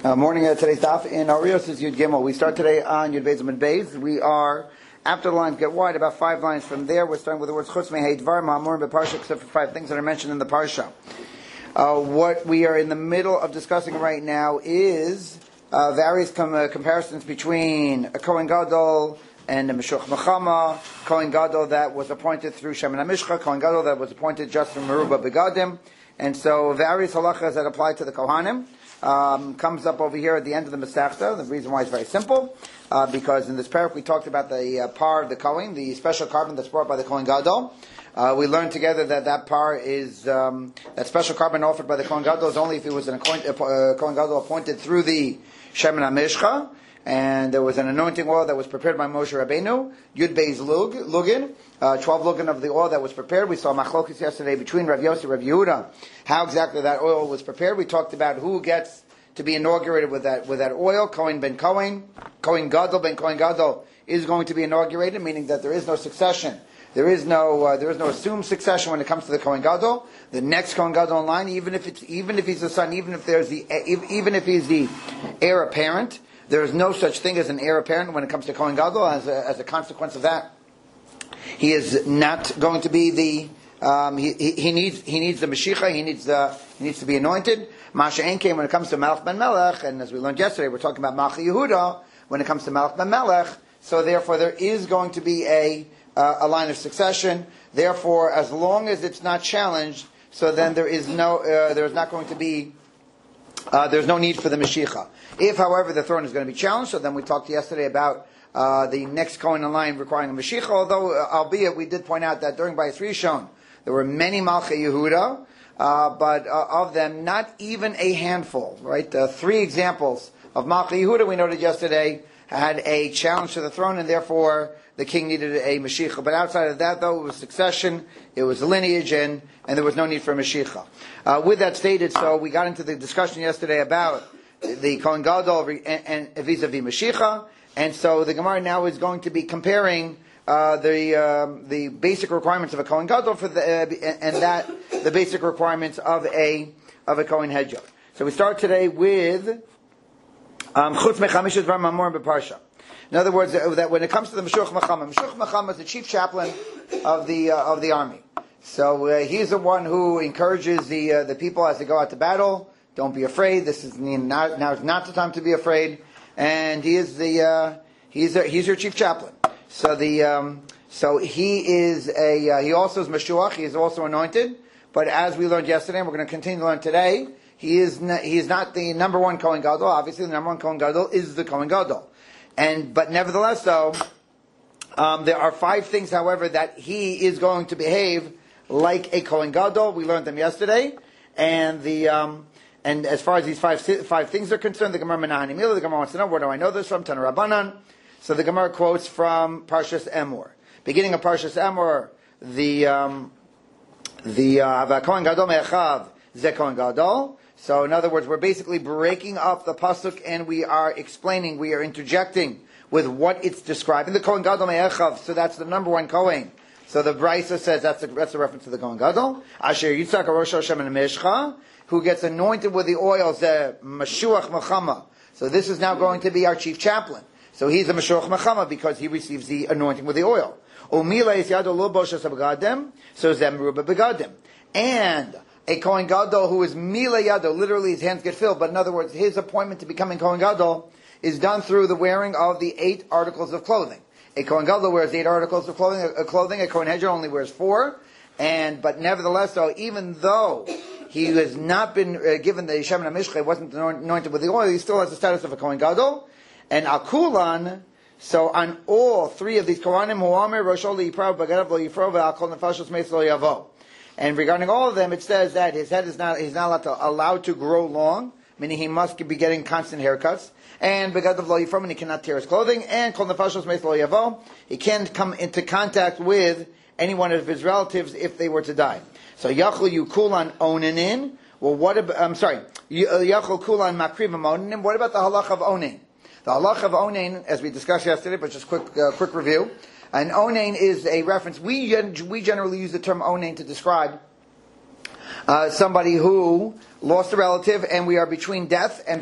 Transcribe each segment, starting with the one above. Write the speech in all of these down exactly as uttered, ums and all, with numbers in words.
Uh, morning of today's daf in Arios is Yud Gimel. We start today on Yud Beis Amud Beis. We are, after the lines get wide, about five lines from there. We're starting with the words Chutz Mehei Dvar Ma'amur Beparsha, except for five things that are mentioned in the Parsha. Uh, what we are in the middle of discussing right now is uh, various com- uh, comparisons between a Kohen Gadol and a Meshuch Mechama, Kohen Gadol that was appointed through Shemin HaMishcha, Kohen Gadol that was appointed just from Meruba Begadim, and so various halachas that apply to the Kohanim. Um, comes up over here at the end of the Masechta. The reason why is very simple, uh, because in this parak we talked about the uh, par of the Kohen, the special carbon that's brought by the Kohen Gadol. Uh, we learned together that that par is, um, that special carbon offered by the Kohen Gadol is only if it was an appoint, uh, Kohen Gadol appointed through the Shemin HaMishcha, and there was an anointing oil that was prepared by Moshe Rabbeinu, Yud Beis Lug, Lugin, uh, twelve lugin of the oil that was prepared. We saw Machlokes yesterday between Rav Yossi and Rav Yehuda, how exactly that oil was prepared. We talked about who gets to be inaugurated with that with that oil. Kohen ben Kohen, Kohen Gadol ben Kohen Gadol is going to be inaugurated, meaning that there is no succession. There is no uh, there is no assumed succession when it comes to the Kohen Gadol. The next Kohen Gadol in line, even if it's even if he's the son, even if there's the even if he's the heir apparent, there is no such thing as an heir apparent when it comes to Kohen Gadol. As a, as a consequence of that, he is not going to be the um, he, he, he needs he needs the Mashiach. He needs the he needs to be anointed. Masha Ein came when it comes to Melech ben Melech, and as we learned yesterday, we're talking about Malchi Yehuda when it comes to Melech ben Melech. So therefore, there is going to be a uh, a line of succession. Therefore, as long as it's not challenged, so then there is no uh, there is not going to be uh, there's no need for the Mashiach. If, however, the throne is going to be challenged, so then we talked yesterday about uh, the next Kohen in line requiring a Mashiach. Although, uh, albeit we did point out that during Bayis Rishon there were many Malchi Yehuda. Uh, but uh, of them, not even a handful, right? Uh, three examples of Malchi Yehuda, we noted yesterday, had a challenge to the throne, and therefore the king needed a Mashiach. But outside of that, though, it was succession, it was lineage, and, and there was no need for a Mashiach. Uh, with that stated, so we got into the discussion yesterday about the Kohen Gadol and, and vis-a-vis Mashiach, and so the Gemara now is going to be comparing Uh, the um, the basic requirements of a Kohen Gadol for the uh, and that the basic requirements of a of a Kohen Hedjot. So we start today with Chutz Mechamishes Dvar Ma'amur Beparsha. In other words, uh, that when it comes to the Meshuch Mechama, Meshuch Mechama is the chief chaplain of the uh, of the army. So uh, he's the one who encourages the uh, the people as they go out to battle. Don't be afraid. This is not, now is not the time to be afraid. And he is the uh, he's a, he's your chief chaplain. So the um, so he is a uh, he also is Meshuach. He is also anointed. But as we learned yesterday, and we're going to continue to learn today, he is n- he is not the number one Kohen Gadol. Obviously, the number one Kohen Gadol is the Kohen Gadol. And but nevertheless, though, um, there are five things, however, that he is going to behave like a Kohen Gadol. We learned them yesterday, and the um, and as far as these five five things are concerned, the Gemara Menahani Mila, the Gemara wants to know, where do I know this from? Tana Rabbanan. So the Gemara quotes from Parshas Emor. Beginning of Parshas Emor, the um, the uh, Kohen Gadol Me'achav Ze Kohen Gadol. So in other words, we're basically breaking up the pasuk and we are explaining, we are interjecting with what it's describing. The Kohen Gadol Me'achav, so that's the number one Kohen. So the Brisa says that's a, that's a reference to the Kohen Gadol. Asher Yitzchak Rosh Hashem and Meshcha, who gets anointed with the oils, the Meshuach Mechama. So this is now going to be our chief chaplain. So he's a Meshuach Mechama because he receives the anointing with the oil. Umila is Yado Lo Boshas Begadim, so Zem Ruba Begadim. And a Kohen Gadol who is Mila Yado, literally his hands get filled, but in other words, his appointment to becoming Kohen Gadol is done through the wearing of the eight articles of clothing. A Kohen Gadol wears eight articles of clothing, a, clothing, a Kohen Hedjot only wears four, and, but nevertheless, though, even though he has not been uh, given the Shemin HaMishcha, wasn't anointed with the oil, he still has the status of a Kohen Gadol. And Akulan, so on all three of these Kohanim, Huamer, Roshol, Yiprav, Bagadav, Lo Yifro, Ve'akol, Nefashos, Meis, Lo Yavo. And regarding all of them, it says that his head is not, he's not allowed to, allowed to grow long, meaning he must be getting constant haircuts. And Bagadav, Lo Yifro, and he cannot tear his clothing. And Kol Nefashos, Meis, Lo Yavo. He can't come into contact with any one of his relatives if they were to die. So Yachol Yukulan Onanin. Well, what about, I'm sorry, Yachol Kulan Makriv Onanin. What about the halach of Onain? The halach of onain, as we discussed yesterday, but just quick, uh, quick review. An onain is a reference. We gen- we generally use the term onain to describe uh, somebody who lost a relative, and we are between death and burial.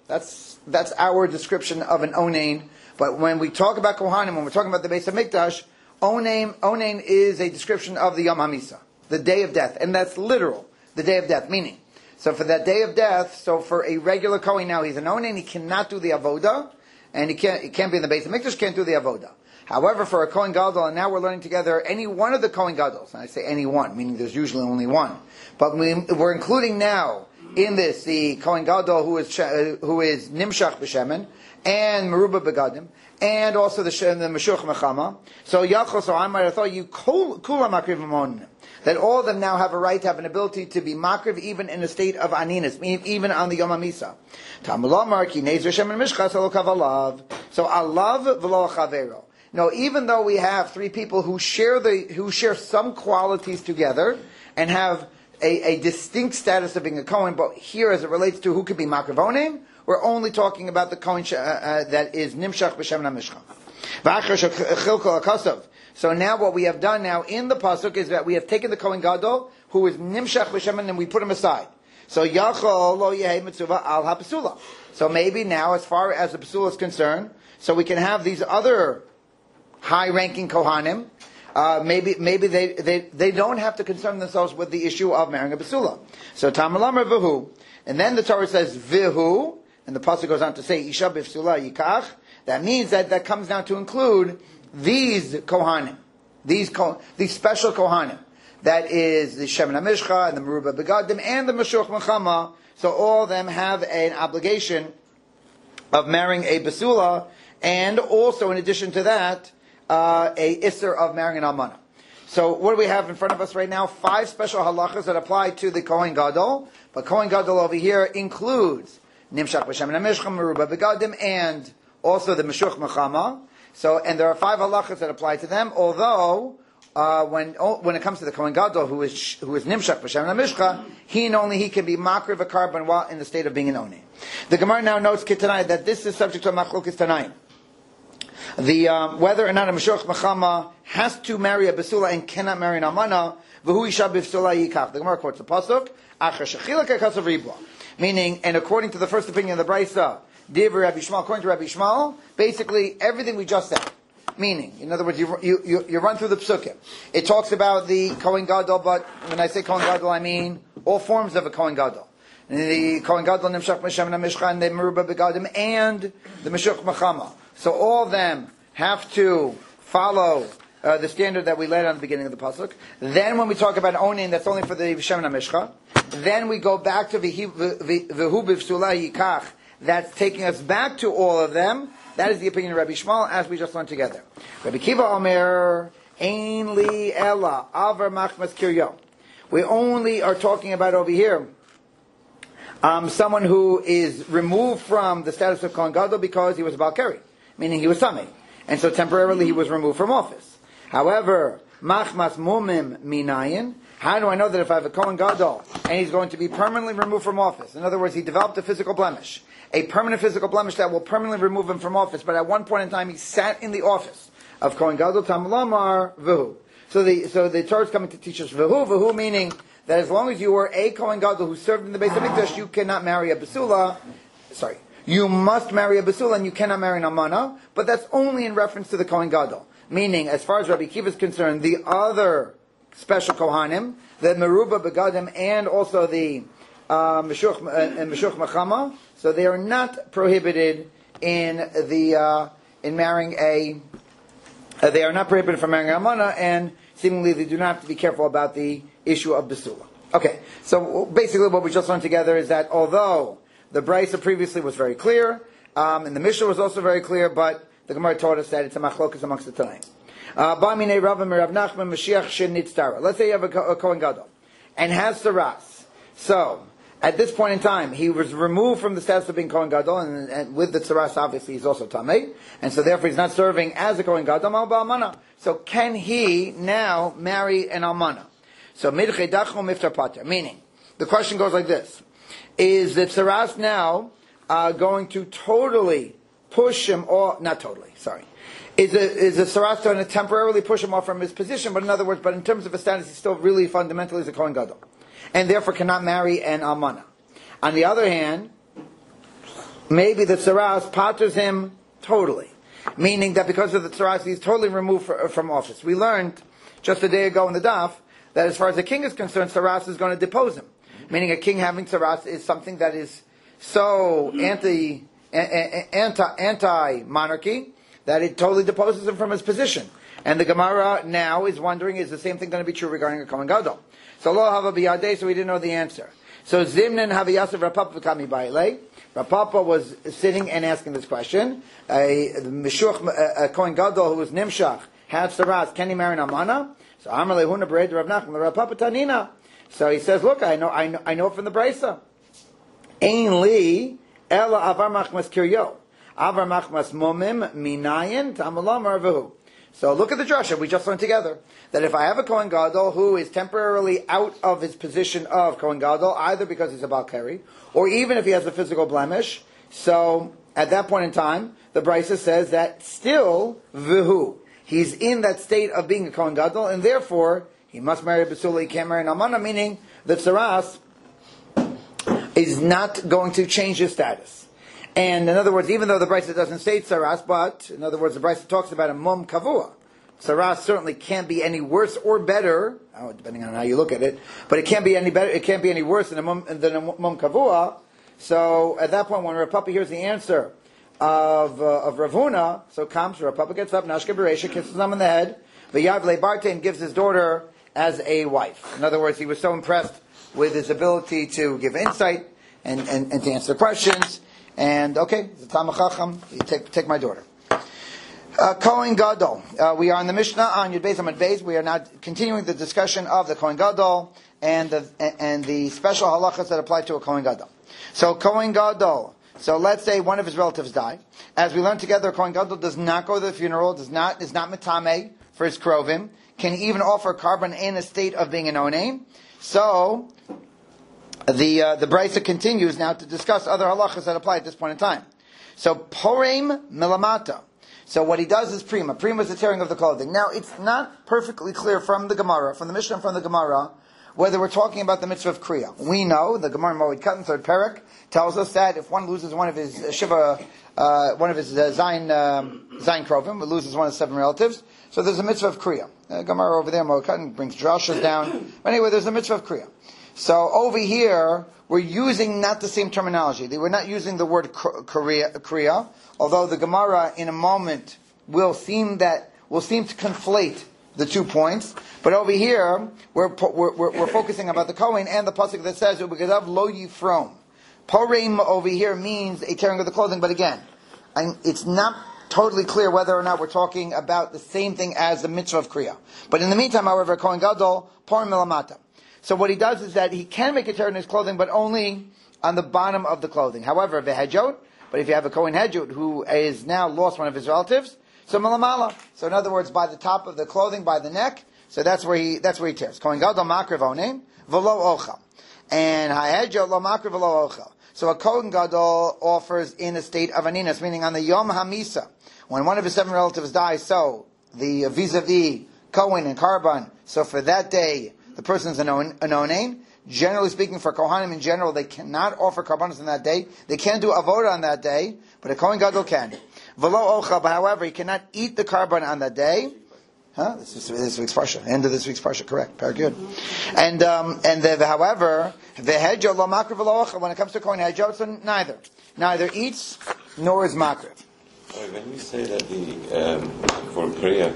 That's that's our description of an onain. But when we talk about Kohanim, when we're talking about the Beis Hamikdash, onain, onain is a description of the Yom HaMisa, the day of death. And that's literal, the day of death, meaning, so for that day of death, so for a regular Kohen now, he's an onain, he cannot do the Avodah, and he can't, he can't be in the Beis Hamikdash, can't do the Avodah. However, for a Kohen Gadol, and now we're learning together any one of the Kohen Gadol, and I say any one, meaning there's usually only one, but we, we're including now in this the Kohen Gadol who is uh, who is Nimshach b'Shemen and Meruba begadim, and also the the Meshuch Mechama. So Yachol, so I might have thought you kula makriv amonim, that all of them now have a right to have an ability to be makriv even in a state of aninus, even on the Yom HaMisa. Tamulamar ki nezer Shemen mishchas alo kavalav. So alav v'lo chavero. No, even though we have three people who share the who share some qualities together and have a, a distinct status of being a Kohen, but here as it relates to who could be Makrivonim, we're only talking about the Kohen uh, uh, that is Nimshach b'Shem HaMishcha. So now what we have done now in the Pasuk is that we have taken the Kohen Gadol, who is Nimshach b'Shem, and we put him aside. So Yachol lo yehei mitzuva al ha-Pesula. So maybe now, as far as the Pesula is concerned, so we can have these other high-ranking Kohanim, uh, maybe maybe they, they, they don't have to concern themselves with the issue of marrying a Basula. So Tamalamar Vihu, and then the Torah says Vihu, and the Pasuk goes on to say Isha B'Fsula Yikach. That means that that comes down to include these Kohanim, these these special Kohanim. That is the Shemen HaMishcha and the Meruba Begadim and the Meshuch Mechama. So all of them have an obligation of marrying a Basula, and also in addition to that, Uh, a isser of marrying an almana. So what do we have in front of us right now? Five special halachas that apply to the Kohen Gadol. But Kohen Gadol over here includes Nimshach b'Shem HaMishcha, Meruba Begadim, and also the Meshuch Mechama. So, and there are five halachas that apply to them, although uh, when when it comes to the Kohen Gadol, who is who is Nimshach b'Shem HaMishcha, he and only he can be makriv a carbon while in the state of being an oni. The Gemara now notes Kitanai that this is subject to a machlokes Tanaim. The um, whether or not a Meshuch Mechama has to marry a Basula and cannot marry an Almana, v'hu isha b'Fsula yikach. The Gemara quotes the pasuk, Acher shechila kekasav ribua, meaning, and according to the first opinion of the Brisa, Div Rabbi Shmuel, according to Rabbi Shmuel, basically everything we just said. Meaning, in other words, you you you, you run through the psukim. It talks about the Kohen Gadol, but when I say Kohen Gadol, I mean all forms of a Kohen Gadol. The Kohen Gadol, Nimshach b'Shem HaMishcha, and the Meruba Begadim, and the Meshuch Mechama. So all of them have to follow uh, the standard that we laid on the beginning of the pasuk. Then when we talk about onin, that's only for the Shemen HaMishcha. Then we go back to V'hu B'Fsula Yikach. That's taking us back to all of them. That is the opinion of Rabbi Shmuel, as we just learned together. Rabbi Kiva Omer, Ein li ella avar machmas kiryo. We only are talking about over here um, someone who is removed from the status of Kohen Gadol because he was a Balkari, meaning he was Tamei. And so temporarily he was removed from office. However, machmas mumim minayin. How do I know that if I have a Kohen Gadol and he's going to be permanently removed from office? In other words, he developed a physical blemish, a permanent physical blemish that will permanently remove him from office. But at one point in time, he sat in the office of Kohen Gadol. Tamlamar v'hu. So the so the Torah is coming to teach us v'hu v'hu, meaning that as long as you were a Kohen Gadol who served in the Beis Hamikdash, you cannot marry a Basula. Sorry. You must marry a Basula and you cannot marry an Almana, but that's only in reference to the Kohen Gadol. Meaning, as far as Rabbi Kiva is concerned, the other special Kohanim, the Meruba Begadim, and also the uh, Meshuch uh, Meshuch Mechama, so they are not prohibited in the uh, in marrying a. Uh, they are not prohibited from marrying an Almana, and seemingly they do not have to be careful about the issue of Basula. Okay, so basically what we just learned together is that although the Brisa previously was very clear, um, and the Mishnah was also very clear, but the Gemara taught us that it's a machlokas amongst the Tanaim. Ba'minei Rav Rav Nachman Mashiach Shin Nitztara. Let's say you have a, a Kohen Gadol and has Saras. So at this point in time, he was removed from the status of being Kohen Gadol, and, and with the Saras, obviously, he's also Tamei, and so therefore he's not serving as a Kohen Gadol, Almana. So can he now marry an Almana? So Midchei Dachmo Miftar Pater, meaning the question goes like this. Is that Saras now uh, going to totally push him off? Not totally, sorry. Is a, is a Saras going to temporarily push him off from his position? But in other words, but in terms of his status, he's still really fundamentally is a Kohen Gadol, and therefore cannot marry an Almana. On the other hand, maybe the tsaras patters him totally. Meaning that because of the tsaras, he's totally removed for, from office. We learned just a day ago in the daf that as far as the king is concerned, tsaras is going to depose him. Meaning a king having tsaras is something that is so anti, anti, anti-monarchy that it totally deposes him from his position. And the Gemara now is wondering, is the same thing going to be true regarding a Kohen Gadol? So lo hava biyadei, so we didn't know the answer. So Zimnan Haviyasav Rapapa Kami Baile. Rapapa was sitting and asking this question. A Mishuch, a Kohen Gadol who was Nimshach, had Saras, can he marry an Amana? So Amar Lehuna Bered Rav Nachman, Rapapa Tanina. So he says, look, I know, I know, I know from the Brisa. Ein li ela avar machmas kiryo. Avar machmas momim minayin tamalam arvahu. So look at the drasha we just learned together. That if I have a Kohen Gadol who is temporarily out of his position of Kohen Gadol, either because he's a Balkari, or even if he has a physical blemish, so at that point in time, the Brisa says that still, vihu, he's in that state of being a Kohen Gadol, and therefore, he must marry a Basula, he can't marry an Amana, meaning the Tsaras is not going to change his status. And in other words, even though the Brisa doesn't say Tsaras, but in other words, the Brisa talks about a Mum Kavua. Tsaras certainly can't be any worse or better, oh, depending on how you look at it, but it can't be any better, it can't be any worse than a Mum, than a mum Kavua. So at that point, when Rav Papa hears the answer of uh, of Rav Huna, so comes Rav Papa gets up, Nashka Beresha, kisses him on the head, V'yavle Barte, and gives his daughter as a wife. In other words, he was so impressed with his ability to give insight and, and, and to answer questions. And okay, the Talmid Chacham, you take take my daughter. Uh, Kohen Gadol. Uh, we are in the Mishnah on Yud Beis Amud Beis. We are now continuing the discussion of the Kohen Gadol and the and the special halachas that apply to a Kohen Gadol. So Kohen Gadol. So let's say one of his relatives died. As we learned together, Kohen Gadol does not go to the funeral. Does not is not mitame for his krovim. Can even offer carbon in a state of being an onein. So the uh, the Brisa continues now to discuss other halachas that apply at this point in time. So porem milamata. So what he does is prima. Prima is the tearing of the clothing. Now it's not perfectly clear from the Gemara, from the Mishnah and from the Gemara, whether we're talking about the mitzvah of kriya. We know the Gemara Moed Katan third parak tells us that if one loses one of his uh, shiva, uh, one of his uh, zayin um, zayin krovim, loses one of his seven relatives. So there's a mitzvah of kriya. Uh, Gemara over there Moed Katan brings drashas down. But anyway, there's a mitzvah of kriya. So over here, we're using not the same terminology. We're not using the word kriya, although the Gemara in a moment will seem that will seem to conflate the two points. But over here, we're we're, we're, we're focusing about the Kohen and the pasuk that says "Ubegadav lo yifrom." Porim over here means a tearing of the clothing, but again, I'm, it's not totally clear whether or not we're talking about the same thing as the mitzvah of kriya. But in the meantime, however, Kohen Gadol porim milamata. So what he does is that he can make a tear in his clothing, but only on the bottom of the clothing. However, v'hejot, but if you have a Kohen Hejot who is now lost one of his relatives, so malamala. So in other words, by the top of the clothing, by the neck, so that's where he that's where he tears. Kohen Gadol makriv onein v'lo ochel, and ha'hejot lo makriv v'lo ochel. So a Kohen Gadol offers in a state of aninas, meaning on the Yom HaMisa, when one of his seven relatives dies. So the vis-a-vis Kohen and Karban. So for that day, the person is an onein. Generally speaking, for Kohanim in general, they cannot offer karbanos on that day. They can't do avoda on that day, but a Kohen Gadol can. V'lo ochel, but however, he cannot eat the karban on that day. Huh? This is this week's parsha. End of this week's parsha. Correct. Very good. And um, and the, however, the hejot lo makriv v'lo ochel. When it comes to Kohen hejot, so neither, neither eats nor is makriv. When we say that the um, for prayer,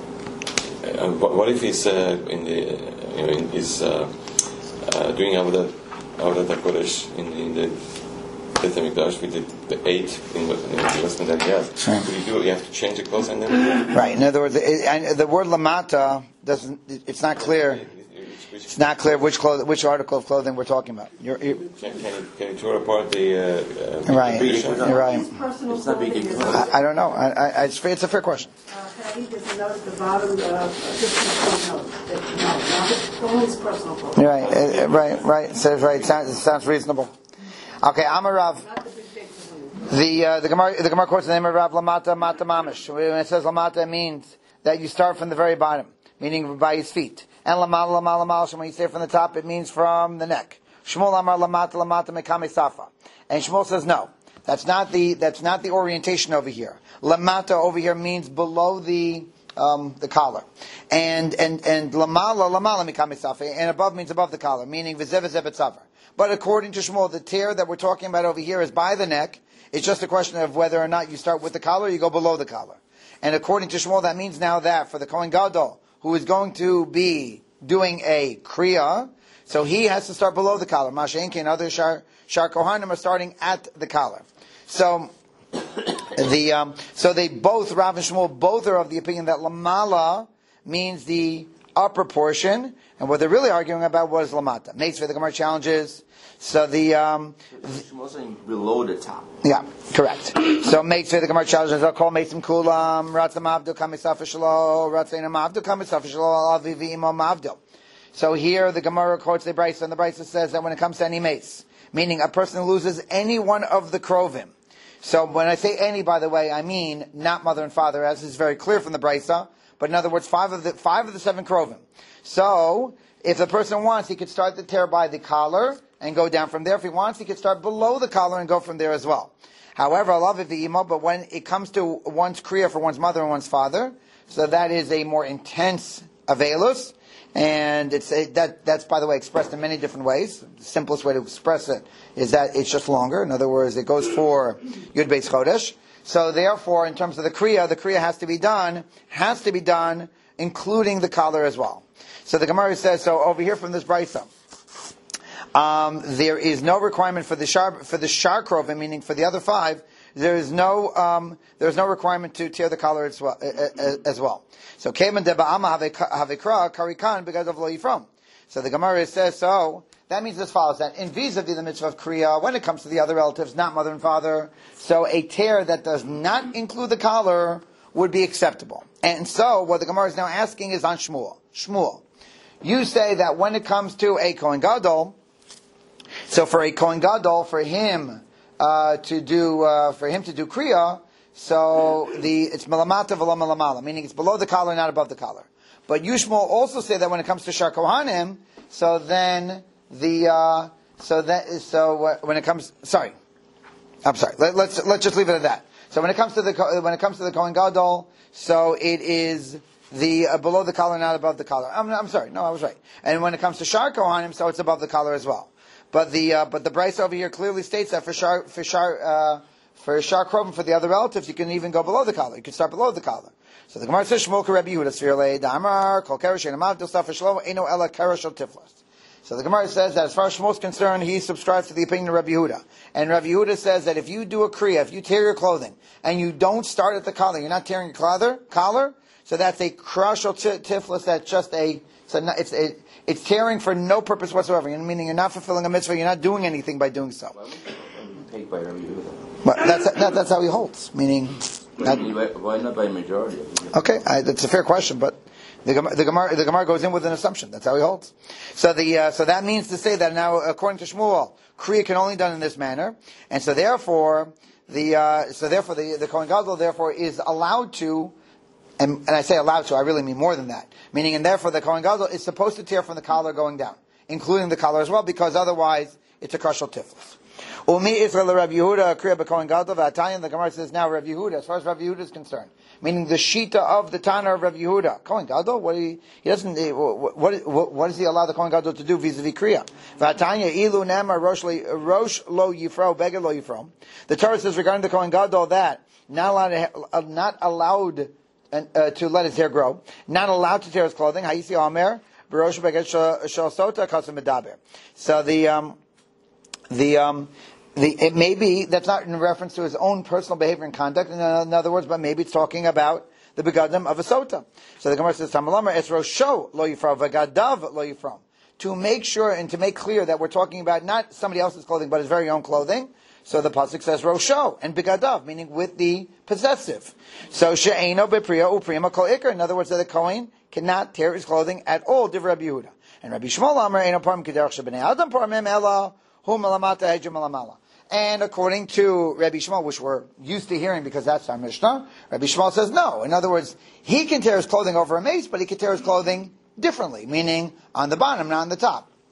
uh, what if he's uh, in the uh, you know in his uh, uh, doing avodah avodah hakodesh in, in the Beit Hamikdash with the, the eight in, in the investment that he has? Right. What do you do? You have to change the clothes and then. Right. In other words, it, the word lamata doesn't. It's not clear. It's not clear which cloth, which article of clothing we're talking about. You're, you're, can, can, you, can you tear apart the? Uh, uh, right. the right. It's not being I, I don't know. I, I, it's, it's a fair question. Uh, can I eat this note at the bottom? Uh, just note. No, not his personal clothing. Right. Uh, right. Right. It says right. It sounds, it sounds reasonable. Okay. Amarav. The uh, the Gemara the Gemara quotes the name of Rav Lamata Mata Mamish. When it says Lamata, it means that you start from the very bottom, meaning by his feet. And Lamala Lamala Malshim, when you say from the top, it means from the neck. Shmuel Amar Lamata Lamata Mekame Safa. And Shmuel says no. That's not the that's not the orientation over here. Lamata over here means below the um, the collar, and and and lamala lamala mikamisafe, and above means above the collar, meaning v'zev v'zev etzavar. But according to Shmuel, the tear that we're talking about over here is by the neck. It's just a question of whether or not you start with the collar or you go below the collar. And according to Shmuel, that means now that for the Kohen Gadol, who is going to be doing a kriya, so he has to start below the collar. Masha'enke and other shar, shar kohanim are starting at the collar. So the um, so they both, Rav and Shmuel, both are of the opinion that lamala means the upper portion, and what they're really arguing about was lamata. Mates for the Gemara challenges. So the um, Shmuel saying below the top. Yeah, correct. So mates for the Gemara challenges. I'll call mates kulam ratzam avdu kamisaf shelo ratzam avdu kamisaf shelo avivi imo avdu. So here the Gemara quotes the Brisa, and the Brisa says that when it comes to any mace, meaning a person who loses any one of the krovim. So when I say any, by the way, I mean not mother and father, as is very clear from the Brisa, but in other words, five of the five of the seven krovim. So if the person wants, he could start the tear by the collar and go down from there. If he wants, he could start below the collar and go from there as well. However, I love it the emo, but when it comes to one's kriya for one's mother and one's father, so that is a more intense avelus. And it's a, that that's, by the way, expressed in many different ways. The simplest way to express it is that it's just longer. In other words, it goes for Yud Beis Chodesh. So therefore, in terms of the kriya, the kriya has to be done, has to be done, including the collar as well. So the Gemara says, so over here from this Brisa, um, there is no requirement for the shar, for the shar krovim, meaning for the other five, there is no um, there is no requirement to tear the collar as well. As well. So Keman deba'ama havikra karikan because of lo yifrom. So the Gemara says so. That means as follows: that in vis-a-vis the mitzvah of kriya, when it comes to the other relatives, not mother and father, so a tear that does not include the collar would be acceptable. And so what the Gemara is now asking is on Shmuel. Shmuel, you say that when it comes to a Kohen Gadol, so for a Kohen Gadol, for him uh, to do uh, for him to do kriya, so the it's melamata v'lo melamala, meaning it's below the collar, not above the collar. But you Shmuel also say that when it comes to shar kohanim, so then the uh, so that so uh, when it comes, sorry, I'm sorry. Let, let's let's just leave it at that. So when it comes to the when it comes to the Kohen Gadol, so it is the uh, below the collar, not above the collar. I'm, I'm sorry, no, I was right. And when it comes to shar kohanim, so it's above the collar as well. But the uh, but the Brisa over here clearly states that for shar for shar uh, for shar krovim for the other relatives, you can even go below the collar. You can start below the collar. So the Gemara says Shmuel Rabbi Yehuda Sfirle Damar Kol Keresh Enamav Dosav Shlo Eno Ela Keresh Al Tiflas. So the Gemara says that as far as Shmuel is concerned, he subscribes to the opinion of Rabbi Yehuda. And Rabbi Yehuda says that if you do a kriya, if you tear your clothing, and you don't start at the collar, you're not tearing your collar, collar so that's a Keresh Al Tiflas, that's just a, so it's a, it's tearing for no purpose whatsoever, meaning you're not fulfilling a mitzvah, you're not doing anything by doing so. Take by Rabbi Yehuda. But that's, that, that's how he holds, meaning... That, why not by majority? Okay, I, that's a fair question, but the Gemara, the Gemara, the Gemara goes in with an assumption. That's how he holds. So the uh, so that means to say that now, according to Shmuel, kriya can only be done in this manner, and so therefore the uh, so therefore the the Kohen Gadol therefore is allowed to, and, and I say allowed to, I really mean more than that. Meaning, and therefore the Kohen Gadol is supposed to tear from the collar going down, including the collar as well, because otherwise it's a kashal tiflis. Umi Israel Rabbi Yehuda kriya b'Kohen Gadol v'Atayin. The Gemara says now Rabbi Yehuda, as far as Rabbi Yehuda is concerned, meaning the shita of the Tana of Rabbi Yehuda, Kohen Gadol, what he, he doesn't, what, what, what does he allow the Kohen Gadol to do vis-a-vis kriya? V'Atanya ilu nema rosh lo yifro beged lo yifro. The Torah says regarding the Kohen Gadol that not allowed, not allowed uh, to let his hair grow, not allowed to tear his clothing. Hayisi Omer b'rosh beged shel sota kasem medaber. So the um, the um. The, it may be, that's not in reference to his own personal behavior and conduct, in, in other words, but maybe it's talking about the begadim of a sota. So the Gemara says, Tamalamar es rosho lo yifram, v'gadav lo yifram. To make sure and to make clear that we're talking about not somebody else's clothing, but his very own clothing. So the pasuk says rosho, and begadav, meaning with the possessive. So she'eno bepriya uprima kol ikar. In other words, that the Kohen cannot tear his clothing at all, div Rabbi Yehuda. And Rabbi Shmuel Amar, eno parim kederach shebnei adam parim ela hu malamata hejim malamala. And according to Rabbi Shmuel, which we're used to hearing because that's our Mishnah, Rabbi Shmuel says no. In other words, he can tear his clothing over a mace, but he can tear his clothing differently, meaning on the bottom, not on the top.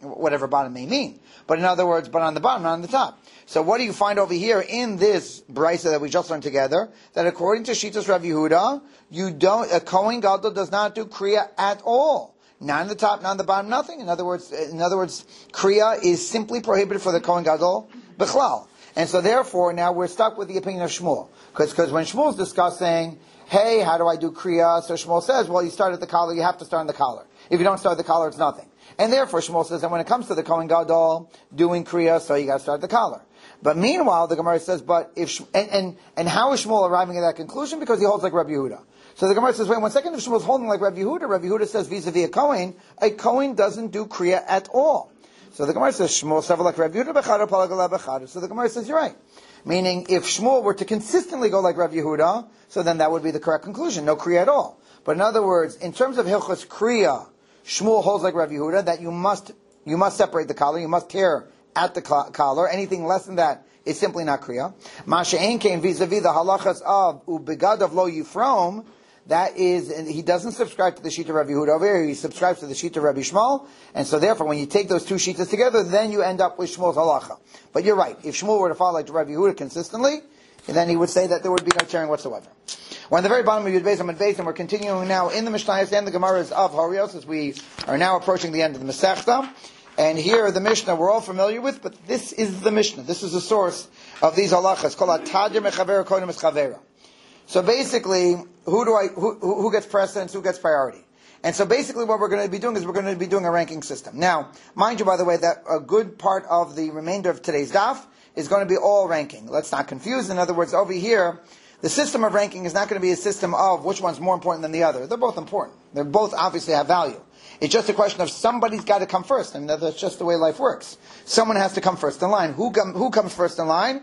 whatever bottom may mean. But in other words, but on the bottom, not on the top. So what do you find over here in this brisa that we just learned together? That according to Shitas Rav Yehuda, you don't, a Kohen Gadol does not do Kriya at all. Not on the top, not on the bottom, nothing. In other words, in other words, Kriya is simply prohibited for the Kohen Gadol B'chlal. And so therefore, now we're stuck with the opinion of Shmuel. Because when Shmuel is discussing, hey, how do I do Kriya? So Shmuel says, well, you start at the collar, you have to start on the collar. If you don't start at the collar, it's nothing. And therefore, Shmuel says that when it comes to the Kohen Gadol doing Kriya, so you got to start at the collar. But meanwhile, the Gemara says, but if, and, and, and how is Shmuel arriving at that conclusion? Because he holds like Rabbi Yehuda. So the Gemara says, wait one second, if Shmuel's holding like Rabbi Yehuda, Rabbi Yehuda says vis-a-vis a Kohen, a Kohen doesn't do Kriya at all. So the Gemara says, Shmuel several like Rabbi Yehuda, bechada palagala bechada. So the Gemara says, you're right. Meaning, if Shmuel were to consistently go like Rabbi Yehuda, so then that would be the correct conclusion, no Kriya at all. But in other words, in terms of Hilchos Kriya, Shmuel holds like Rabbi Yehuda, that you must, you must separate the collar, you must tear at the collar. Anything less than that is simply not Kriya. Masha'en came vis-a-vis the halachas of ubegad of lo yifrom. That is, he doesn't subscribe to the sheet of Rabbi Yehuda over here, he subscribes to the sheet of Rabbi Shmuel, and so therefore when you take those two sheets together, then you end up with Shmuel's halacha. But you're right, if Shmuel were to follow like Rabbi Yehuda consistently, then he would say that there would be no tearing whatsoever. We're on the very bottom of Yud Beis Amud Beis, and we're continuing now in the Mishnayos and the Gemaras of Horios, as we are now approaching the end of the Masechta. And here the Mishnah we're all familiar with, but this is the Mishnah. This is the source of these halachas. Kol hatadir mechaver kodim es chavera. So basically, who do I who, who gets precedence, who gets priority? And so basically what we're going to be doing is we're going to be doing a ranking system. Now, mind you, by the way, that a good part of the remainder of today's daf is going to be all ranking. Let's not confuse. In other words, over here, the system of ranking is not going to be a system of which one's more important than the other. They're both important. They both obviously have value. It's just a question of somebody's got to come first, and that's just the way life works. Someone has to come first in line. Who, com- who comes first in line?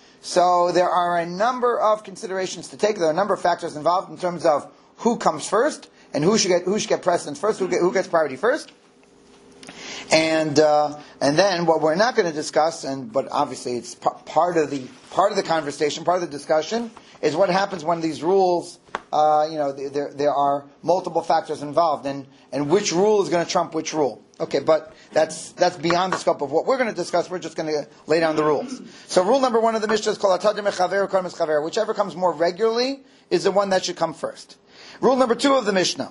So there are a number of considerations to take. There are a number of factors involved in terms of who comes first and who should get who should get precedence first, who, get, who gets priority first. And uh, and then what we're not going to discuss, and but obviously it's p- part of the part of the conversation, part of the discussion, is what happens when these rules, uh, you know, there there are multiple factors involved, and and which rule is going to trump which rule. Okay, but that's that's beyond the scope of what we're going to discuss. We're just going to lay down the rules. So rule number one of the Mishnah is called Atadim Mechaver Kodim es Chaver. Whichever comes more regularly is the one that should come first. Rule number two of the Mishnah,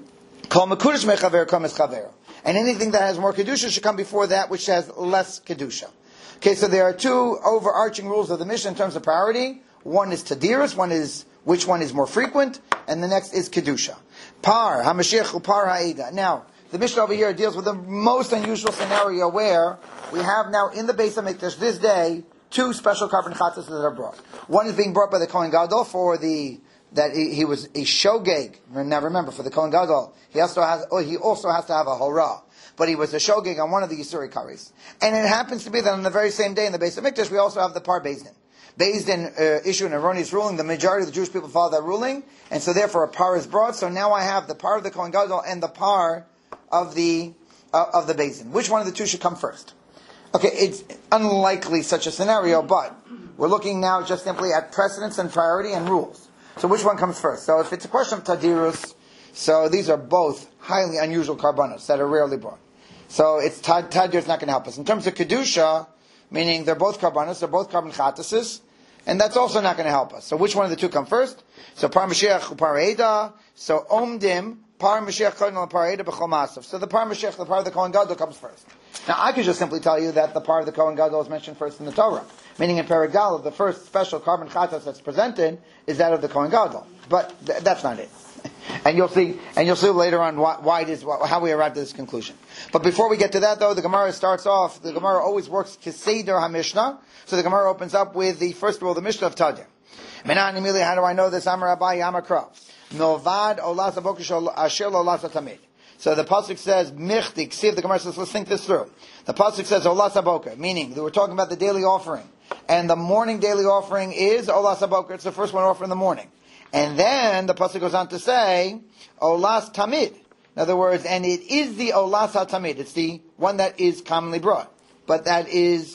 Kol Mekudesh Mechaver Kodim es Chaver. And anything that has more kedusha should come before that which has less kedusha. Okay, so there are two overarching rules of the Mishnah in terms of priority. One is tadiris, one is which one is more frequent, and the next is kedusha. Par Hamashiach Upar Ha'eda. Now, the Mishnah over here deals with the most unusual scenario where we have now in the Beis HaMikdash this day two special carbon chatzos that are brought. One is being brought by the Kohen Gadol for the that he, he was a shogeg. Now remember, for the Kohen Gadol, he also has oh, he also has to have a hora. But he was a shogeg on one of the Yisuri Karis. And it happens to be that on the very same day in the Beis HaMikdash, we also have the Par Beis Din. Beis Din uh, issue an erroneous ruling. The majority of the Jewish people follow that ruling, and so therefore a par is brought. So now I have the par of the Kohen Gadol and the par of the uh, of the Beis Din. Which one of the two should come first? Okay, it's unlikely such a scenario, but we're looking now just simply at precedence and priority and rules. So which one comes first? So if it's a question of tadirus, so these are both highly unusual karbanos that are rarely brought. So it's tad, tadir is not going to help us. In terms of kedusha, meaning they're both karbanos, they're both carbon chatasis, and that's also not going to help us. So which one of the two come first? So par Mashiach par Eda, so omdim par Mashiach kohen par Eda b'chol masav. So the par Mashiach, the par of the Kohen Gadol comes first. Now I could just simply tell you that the par of the Kohen Gadol is mentioned first in the Torah, meaning in Perek Daled, the first special carbon chatas that's presented is that of the Kohen Gadol. But th- that's not it. And you'll see, and you'll see later on why, why it is, how we arrived at this conclusion. But before we get to that, though, the Gemara starts off. The Gemara always works kiseder HaMishnah. So the Gemara opens up with the first rule, the Mishnah of Tadir. Menan Emili, how do I know this? Amar Abai Yamakra. Milvad olas abokish asher olas tamid. So the pasuk says michtik. See if the Gemara says, let's think this through. The pasuk says olas aboker, meaning that we're talking about the daily offering, and the morning daily offering is olas aboker. It's the first one offered in the morning. And then the pasuk goes on to say, Olas Tamid. In other words, and it is the Olas HaTamid. It's the one that is commonly brought. But that is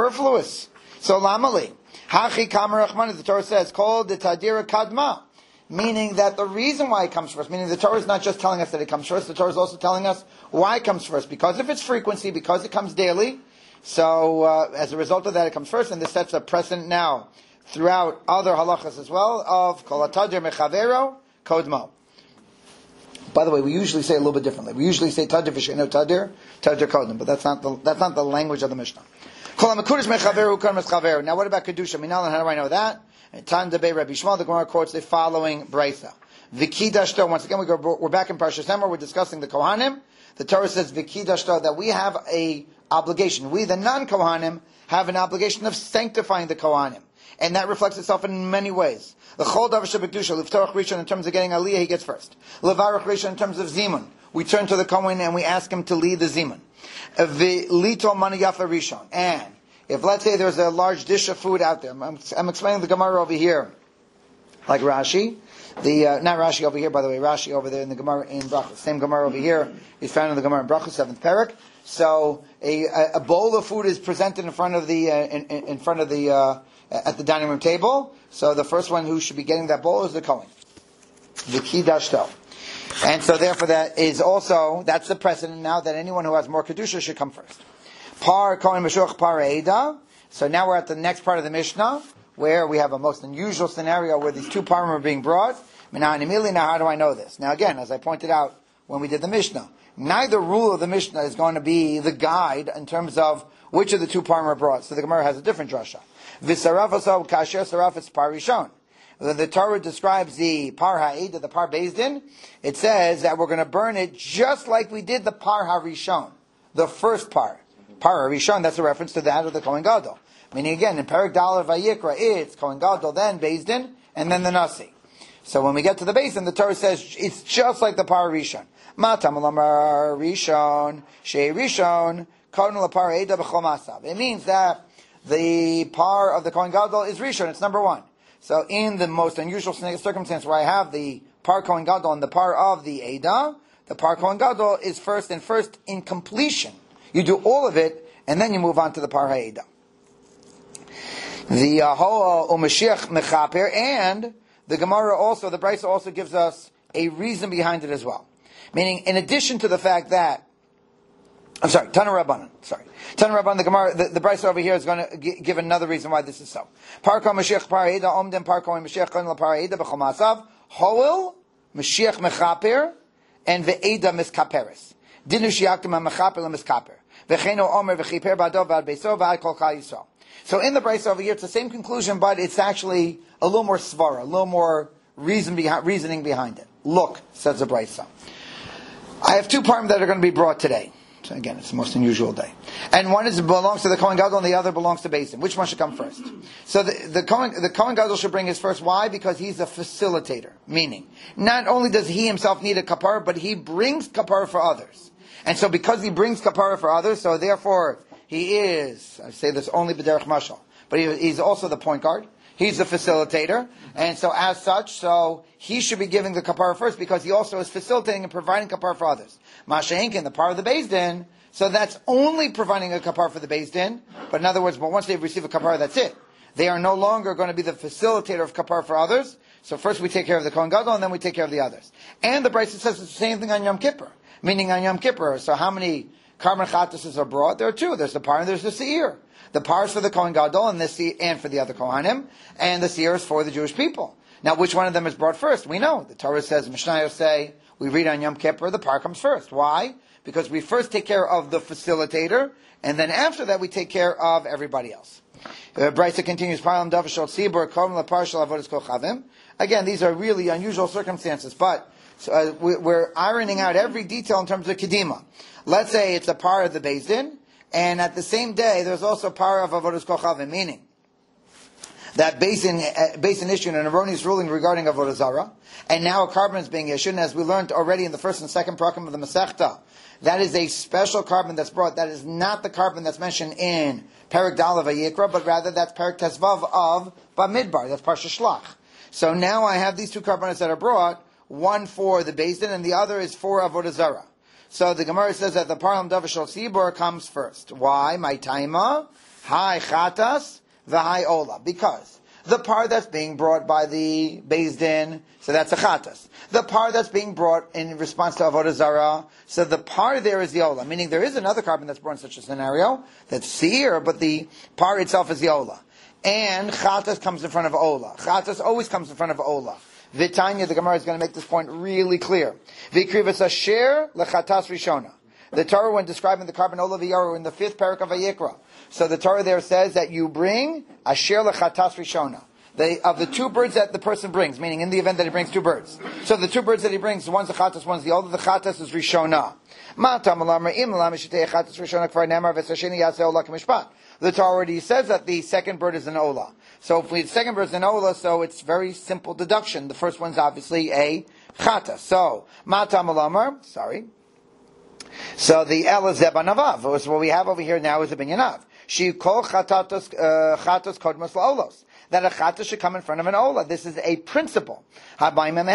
superfluous. So Lamali. Hachi Kamar Achman, the Torah says, called the Tadira Kadma. meaning that the reason why it comes first, meaning the Torah is not just telling us that it comes first, the Torah is also telling us why it comes first, because of its frequency, because it comes daily. So uh, as a result of that, it comes first, and this sets a precedent now throughout other halachas as well of kol hatadir mechavero kodmo. By the way, we usually say a little bit differently. We usually say tadir v'sheino tadir, tadir kodem, but that's not the that's not the language of the Mishnah. Kol hamakudish mechaveru kol meschaveru. Now, what about kedusha? Minal, and how do I know that? Tan debei Rabbi Shmuel, the Gemara quotes the following braysa. V'kidashto. Once again, we go, we're back in Parshas Emor. We're discussing the Kohanim. The Torah says v'kidashto, that we have a obligation. We, the non-Kohanim, have an obligation of sanctifying the Kohanim. And that reflects itself in many ways. The Chol Davar Shebekdusha, Liftorach Rishon, in terms of getting Aliyah, he gets first. Levarach Rishon, in terms of Zimun. We turn to the Kohen and we ask him to lead the Zimun. V'lito Maniyafa Rishon. And if, let's say, there's a large dish of food out there, I'm, I'm explaining the Gemara over here, like Rashi. The uh, not Rashi over here, by the way, Rashi over there in the Gemara in Brachos. Same Gemara over here is found in the Gemara in Brachos, seventh parak. So a, a bowl of food is presented in front of the uh, in, in front of the uh, at the dining room table. So the first one who should be getting that bowl is the Kohen, the Kidashto. And so therefore that is also, that's the precedent now that anyone who has more Kedusha should come first. Par Kohen Meshuach Par Eida. So now we're at the next part of the Mishnah, where we have a most unusual scenario where these two parim are being brought. Now how do I know this? Now again, as I pointed out when we did the Mishnah, neither rule of the Mishnah is going to be the guide in terms of which of the two parim are brought. So the Gemara has a different drasha. V'sarafasau kasher sarafas par rishon. When the Torah describes the par ha'ed, the par bezdin, it says that we're going to burn it just like we did the par harishon, the first par. Par harishon, that's a reference to that of the Kohen Gadol. Meaning again, in Perek Dalet Vayikra, it's Kohen Gadol, then bezdin, and then the Nasi. So when we get to the bezdin, the Torah says it's just like the par rishon. Matam lamar rishon, shei rishon, kohen lapar eda b'chol masav. It means that the par of the Kohen Gadol is rishon, it's number one. So in the most unusual circumstance where I have the par Kohen Gadol and the par of the Eda, the par Kohen Gadol is first and first in completion. You do all of it, and then you move on to the par ha'eda. The Ho Umashiach Mechaper, and the Gemara also, the Brisa also gives us a reason behind it as well. Meaning, in addition to the fact that, I'm sorry, Tana Rabbanan, sorry. Tana Rabbanan, the Gemara, the, the Brisa over here is going to g- give another reason why this is so. Parko Mashiach Para'eda, Omden Parko Mashiach Kon Para'eda, B'chol Masav, Hoel, Mashiach Mechaper, and Ve'eda Miskaperes. Dinu Shiaktim HaMechaper LeMiskaper. V'cheno Omer V'chiper Ba'adov V'ad Beisov V'ad Kol Chal Yisrael. So in the Brisa over here, it's the same conclusion, but it's actually a little more svara, a little more reason behind, reasoning behind it. Look, says the Brisa. I have two parim that are going to be brought today. So again, it's the most unusual day. And one is belongs to the Kohen Gadol and the other belongs to Beis Din. Which one should come first? So the, the Kohen, the Kohen Gadol should bring his first. Why? Because he's a facilitator. Meaning, not only does he himself need a kapara, but he brings kapara for others. And so because he brings kapara for others, so therefore he is, I say this only b'derech mashal, but he, he's also the point guard. He's the facilitator. And so as such, so he should be giving the kapara first because he also is facilitating and providing kapara for others. Masha'inkin, the part of the Beis Din, so that's only providing a kapara for the Beis Din. But in other words, but once they receive a kapara, that's it. They are no longer going to be the facilitator of kapara for others. So first we take care of the Kohen Gadol and then we take care of the others. And the Brisa says the same thing on Yom Kippur. Meaning on Yom Kippur, so how many Karban Chatases are brought? There are two. There's the par and there's the seir. The par is for the Kohen Gadol and the seir, and for the other Kohanim, and the seir is for the Jewish people. Now, which one of them is brought first? We know. The Torah says, Mishnayos say, we read on Yom Kippur, the par comes first. Why? Because we first take care of the facilitator, and then after that we take care of everybody else. Uh, Brisa continues, again, these are really unusual circumstances, but so, uh, we, we're ironing out every detail in terms of Kedima. Let's say it's a par of the Beis Din, and at the same day, there's also a par of Avodas Kochavim, meaning that Beis Din, uh, Beis Din issued an erroneous ruling regarding Avodah Zarah, and now a carbon is being issued, and as we learned already in the first and second prakim of the Masechta, that is a special carbon that's brought. That is not the carbon that's mentioned in Perek Dalet Vayikra, but rather that's Perek Tezvav of Bamidbar. That's Parsha Shlach. So now I have these two carbonates that are brought, one for the Beis Din and the other is for Avodah Zarah. So the Gemara says that the Parlam Davashal Sibor comes first. Why? My taima, hi chatas, the hi ola. Because The par that's being brought by the Beis Din, so that's a chatas. The par that's being brought in response to avodah zarah, so the par there is the ola. Meaning there is another carbon that's brought in such a scenario that's seir, but the par itself is the ola. And chatas comes in front of ola. Chatas always comes in front of ola. Vitanya, the Gemara is going to make this point really clear. Vikrivas asher lechatas rishona. The Torah, when describing the carbon ola v'yaru in the fifth parak of Vayikra, so the Torah there says that you bring asher lechatas rishona. They, of the two birds that the person brings, meaning in the event that he brings two birds. So the two birds that he brings, one's the chatas, one's the ola. The chatas is rishona. The Torah already says that the second bird is an ola. So if the second bird is an ola, so it's very simple deduction. The first one's obviously a chata. So, matam alamar, sorry. So the el is zebanavav. So what we have over here now is a binyanav. She kol chatatos chatos kodmos laolos. That a chata should come in front of an ola. This is a principle. And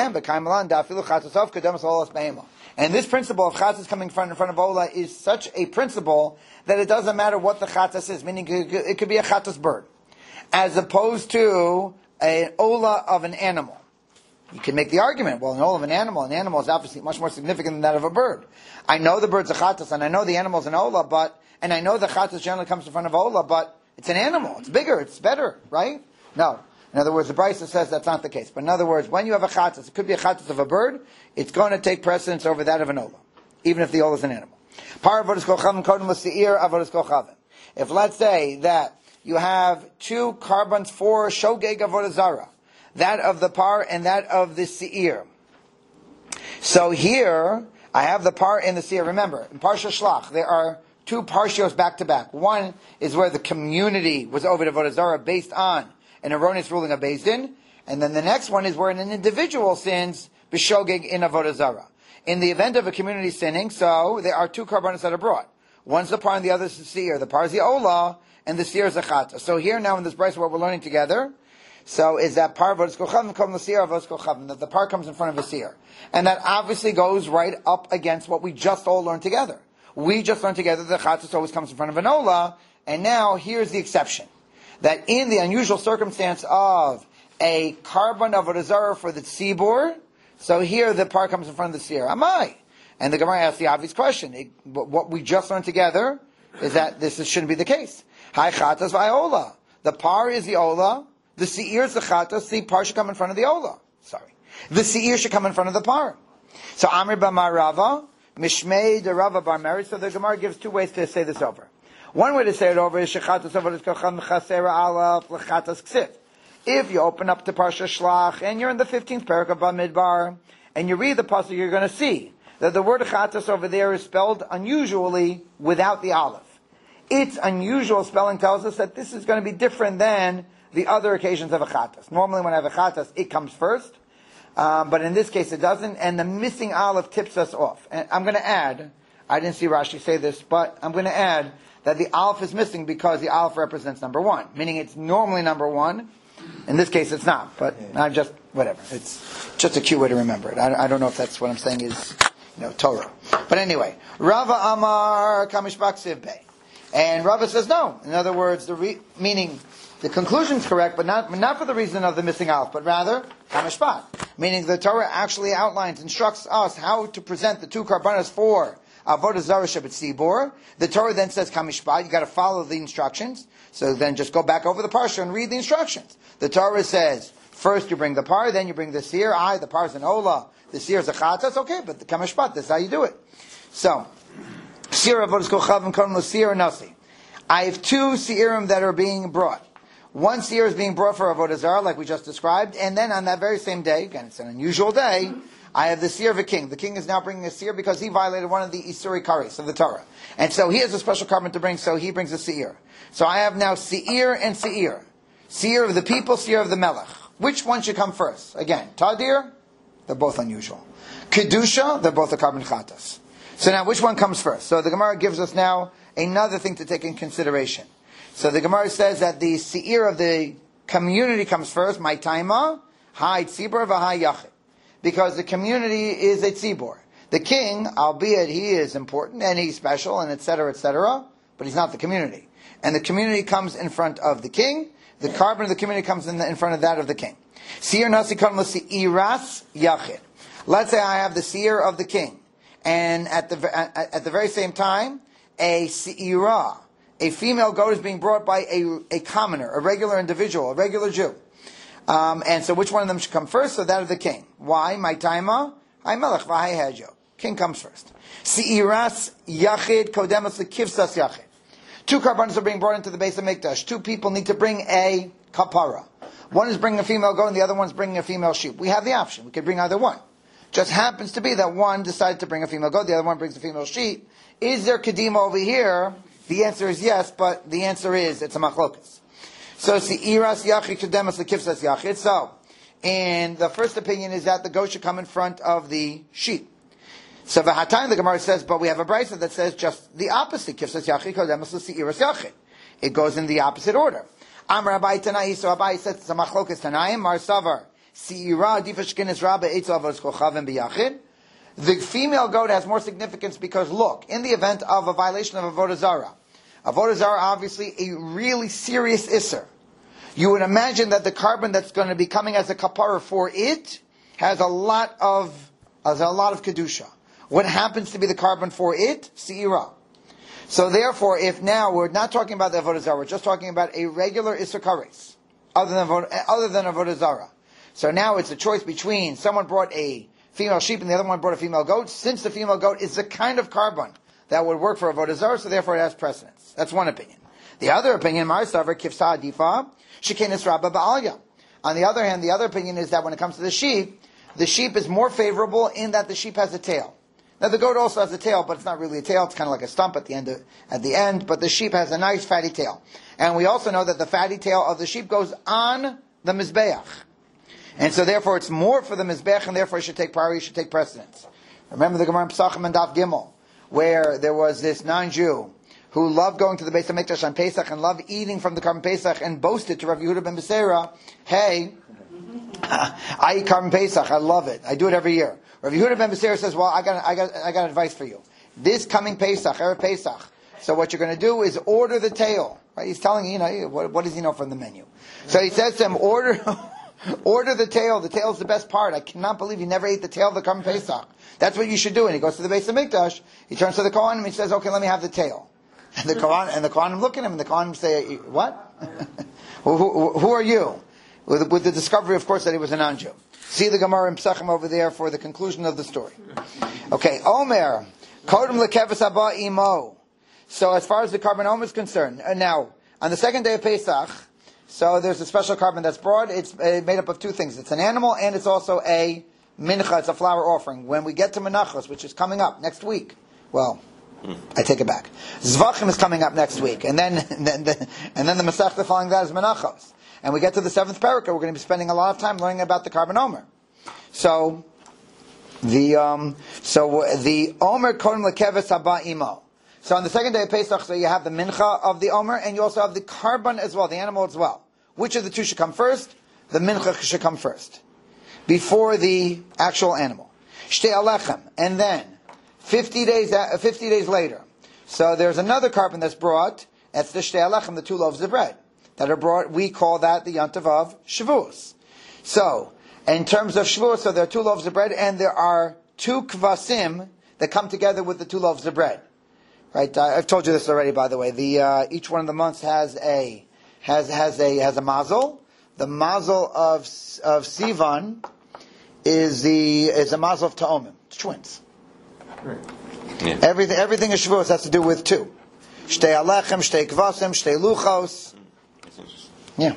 this principle of chatas coming in front, in front of ola is such a principle that it doesn't matter what the chatas is, meaning it could be a chatas bird, as opposed to an ola of an animal. You can make the argument, well, an ola of an animal, an animal is obviously much more significant than that of a bird. I know the bird's a chatas, and I know the animal's an ola, but, and I know the chatas generally comes in front of ola, but it's an animal. It's bigger. It's better, right? No. In other words, the Brisa says that's not the case. But in other words, when you have a chatas, it could be a chatas of a bird, it's going to take precedence over that of an ola, even if the ola is an animal. If let's say that you have two carbons for shogeg avodah zarah, that of the par and that of the seir. So here, I have the par and the seir. Remember, in Parsha Shlach, there are two parshios back to back. One is where the community was over to avodah zarah based on an erroneous ruling of Beis Din, and then the next one is where an individual sins b'shogeg in avodah zarah. In the event of a community sinning, so there are two karbanos that are brought. One's the par and the other is the seir. The par is the ola, and the seir is the chata. So here now in this brayso, what we're learning together, so is that par avodas kochavim come the seir avodas kochavim, that the par comes in front of the seir, and that obviously goes right up against what we just all learned together. We just learned together that the chata always comes in front of an ola, and now here's the exception. That in the unusual circumstance of a carbon of a zarah for the tzibur, so here the par comes in front of the seir. Am I? And the Gemara asks the obvious question. It, what we just learned together is that this is, shouldn't be the case. Hai chatas v'ola. The par is the ola. The seir is the chatas. The par should come in front of the ola. Sorry. The seir should come in front of the par. So Amr b'mar Rava, Mishmei de Rava bar Meri. So the Gemara gives two ways to say this over. One way to say it over is shechatas avodas kochavim chasera alaf lechatas ksiv. If you open up to Parsha Shlach and you're in the fifteenth parak of Bamidbar and you read the pasuk, you're going to see that the word chatas over there is spelled unusually without the aleph. Its unusual spelling tells us that this is going to be different than the other occasions of a chatas. Normally when I have a chatas, it comes first, um, but in this case it doesn't, and the missing aleph tips us off. And I'm going to add, I didn't see Rashi say this, but I'm going to add that the aleph is missing because the aleph represents number one, meaning it's normally number one. In this case, it's not, but I'm just, whatever. It's just a cute way to remember it. I, I don't know if that's what I'm saying is, you know, Torah. But anyway, Rava Amar Kamishbak Sivbe. And Rava says no. In other words, the re- meaning, the conclusion is correct, but not, not for the reason of the missing aleph, but rather, Kamishbak. Meaning the Torah actually outlines, instructs us how to present the two karbanos for avodah zarah shebetzibur. The Torah then says kamishpat. You got to follow the instructions. So then just go back over the parsha and read the instructions. The Torah says first you bring the par, then you bring the seir. I the par is an ola, the seir is a chatas. Okay, but the kamishpat. That's how you do it. So seir avodas kochavim kodem l'seir nasi. I have two seirim that are being brought. One seir is being brought for avodah zarah, like we just described, and then on that very same day, again it's an unusual day, I have the seir of a king. The king is now bringing a seir because he violated one of the Isuri Karis of the Torah. And so he has a special carbon to bring, so he brings a seir. So I have now seir and seir. Seir of the people, seir of the melech. Which one should come first? Again, Tadir, they're both unusual. Kedusha, they're both a carbon chatas. So now which one comes first? So the Gemara gives us now another thing to take in consideration. So the Gemara says that the seir of the community comes first, my taima, hai tzibur v'hai yachid. Because the community is a tzibur. The king, albeit he is important and he's special and et cetera, et cetera, but he's not the community. And the community comes in front of the king the carbon of the community comes in, the, in front of that of the king. Seir nasi kodem l'seiras yachid. Let's say I have the seir of the king, and at the at, at the very same time, a seirah, a female goat, is being brought by a a commoner, a regular individual, a regular Jew. Um, and so, which one of them should come first? So that of the king. Why? My taima, I melech v'hai hejo. King comes first. Seiras yachid kodemas lekivsas yachid. Two carbonos are being brought into the base of Mikdash. Two people need to bring a kapara. One is bringing a female goat, and the other one is bringing a female sheep. We have the option. We could bring either one. Just happens to be that one decided to bring a female goat, the other one brings a female sheep. Is there kedima over here? The answer is yes, but the answer is it's a machlokas. So seiras yachid kodemas lekivsas yachid. So, and the first opinion is that the goat should come in front of the sheep. So v'hatayim, the Gemara says, but we have a brisa that says just the opposite. Kivsas yachid kodemas l'seiras yachid. It goes in the opposite order. Amar Abai Tanai, so Abai says it's a machlokas Tanaim. Mar Savar seira difashkinis rabba eitzel avos kochavim biyachid. The female goat has more significance because look, in the event of a violation of avodah zarah, avodah zarah obviously a really serious isser. You would imagine that the carbon that's going to be coming as a kapara for it has a lot of has a lot of kedusha. What happens to be the carbon for it? Seira. So therefore, if now we're not talking about the avodah zarah, we're just talking about a regular isser kares, other than other than avodah zarah. So now it's a choice between someone brought a female sheep and the other one brought a female goat. Since the female goat is the kind of carbon that would work for avodah zarah, so therefore it has precedence. That's one opinion. The other opinion, Mar Savar kifsa adifa shekenis rabba ba'alya. On the other hand, the other opinion is that when it comes to the sheep, the sheep is more favorable in that the sheep has a tail. Now the goat also has a tail, but it's not really a tail. It's kind of like a stump at the end. Of, at the end, but the sheep has a nice fatty tail, and we also know that the fatty tail of the sheep goes on the mizbeach, and so therefore it's more for the mizbeach, and therefore it should take priority. It should take precedence. Remember the Gemara in Pesachim and Daf Gimel, where there was this non-Jew who loved going to the Beis HaMikdash on Pesach and loved eating from the Karban Pesach and boasted to Rav Yehuda ben Beseira, "Hey, I eat Karban Pesach. I love it. I do it every year." Rav Yehuda ben Beseira says, "Well, I got, I got, I got advice for you. This coming Pesach, Erev Pesach. So what you're going to do is order the tail." Right? He's telling you, you know, what, what does he know from the menu? So he says to him, "Order, order the tail. The tail is the best part. I cannot believe you never ate the tail of the Karban Pesach. That's what you should do." And he goes to the Beis HaMikdash. He turns to the Kohanim and he says, "Okay, let me have the tail." And the Kohanim, and the Kohanim look at him, and the Kohanim say, "What? who, who, who are you?" With, with the discovery, of course, that he was a non-Jew. See the Gemara in Pesachim over there for the conclusion of the story. Okay, Omer, Kodem lekeves haba imo. So as far as the carbon omer is concerned, uh, now, on the second day of Pesach, so there's a special carbon that's brought. It's uh, made up of two things. It's an animal, and it's also a mincha, it's a flower offering. When we get to Menachos, which is coming up next week, well, I take it back. Zvachim is coming up next week, and then and then the, and then the Masechta following that is Menachos. And we get to the seventh parakah, we're going to be spending a lot of time learning about the carbon omer. So the um, so the omer kodem lekeves haba imo. So on the second day of Pesach, so you have the mincha of the omer, and you also have the carbon as well, the animal as well. Which of the two should come first? The mincha should come first, before the actual animal. Shtei alechem, and then fifty days fifty days later. So there's another carbon that's brought. That's the shtei alechem, the two loaves of bread that are brought. We call that the Yontav of Shavuos. So, in terms of Shavuos, so there are two loaves of bread, and there are two kvasim that come together with the two loaves of bread. Right? Uh, I've told you this already, by the way. The uh, each one of the months has a has has a has a mazel. The mazel of of Sivan is the is a mazel of Ta'omim. It's twins. Right. Yeah. Everything everything in Shavuos has to do with two. Shtei alechem, shtei kvasim, shtei luchos. Yeah.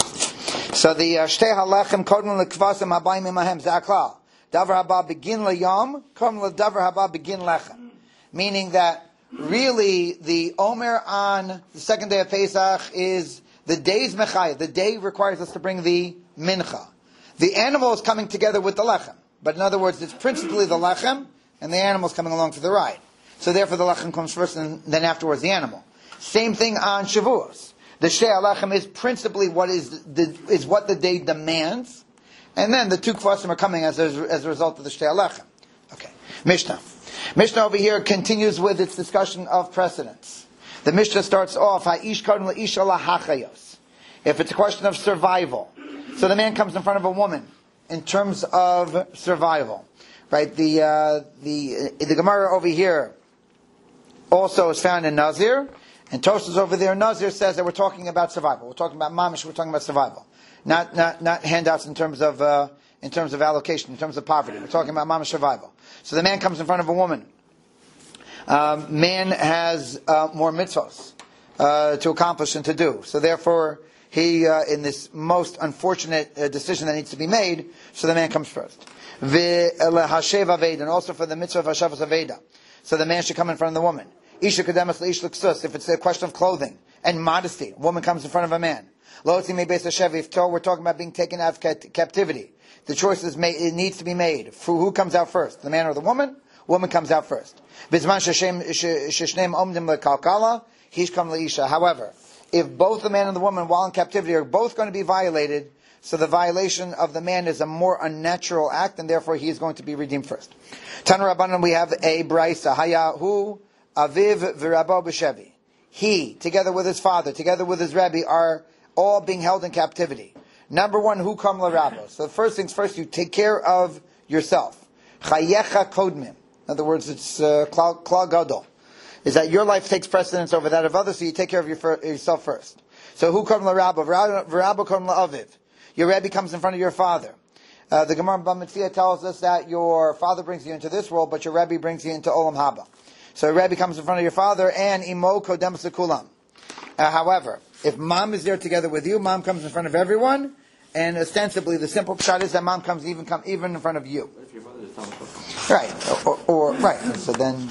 So the shtei halechem kodem lekvasim habayim imahem zaklal. Davar haba begin layom, kodem ledavar haba begin lechem. Meaning that really the omer on the second day of Pesach is the day's mechayah. The day requires us to bring the mincha. The animal is coming together with the lechem. But in other words, it's principally the lechem and the animal is coming along for the ride. So therefore the lechem comes first and then afterwards the animal. Same thing on Shavuos. The shtei alechem is principally what is the is what the day demands, and then the two kvasim are coming as a, as a result of the shtei alechem. Okay, Mishnah. Mishnah over here continues with its discussion of precedents. The Mishnah starts off, Ha'ish kodem le'isha lahachayos. if it's a question of survival. So the man comes in front of a woman in terms of survival, right? The uh, the the Gemara over here also is found in Nazir, and Tosfos over there in Nazir says that we're talking about survival. We're talking about mamish. We're talking about survival, not not not handouts in terms of uh, in terms of allocation, in terms of poverty. We're talking about mamish survival. So the man comes in front of a woman. Um, man has uh, more mitzvos uh, to accomplish and to do. So therefore, he uh, in this most unfortunate uh, decision that needs to be made. So the man comes first. V'lehashev aveda, and also for the mitzvah of hashavas aveda. So the man should come in front of the woman. Isha kademas leish l'ksus. If it's a question of clothing and modesty, a woman comes in front of a man. Lo tzimei beis hashev. If we're talking about being taken out of captivity, the choice is made. It needs to be made. For who comes out first, the man or the woman? Woman comes out first. Bizman sheshneim omdim lekalkala, hishkam leisha. However, if both the man and the woman, while in captivity, are both going to be violated, so the violation of the man is a more unnatural act, and therefore he is going to be redeemed first. Tana Rabbanan, we have a brisa. Hayahu aviv v'rabo b'shevi. He, together with his father, together with his rabbi, are all being held in captivity. Number one, hu kam l'rabo. So the first things first, you take care of yourself. Chayecha kodmim. In other words, it's uh, klal gadol. Is that your life takes precedence over that of others, so you take care of your fir- yourself first. So who kam l'rabo? V'rabo kam la'aviv. Your rabbi comes in front of your father. Uh, the Gemara Bava Metzia tells us that your father brings you into this world, but your rabbi brings you into Olam Haba. So your rabbi comes in front of your father, and imo kodem sekulam. Uh, however, if mom is there together with you, mom comes in front of everyone, and ostensibly the simple pshat is that mom comes even come even in front of you. What if your father is Talmud? Right, or, or, or right. So then,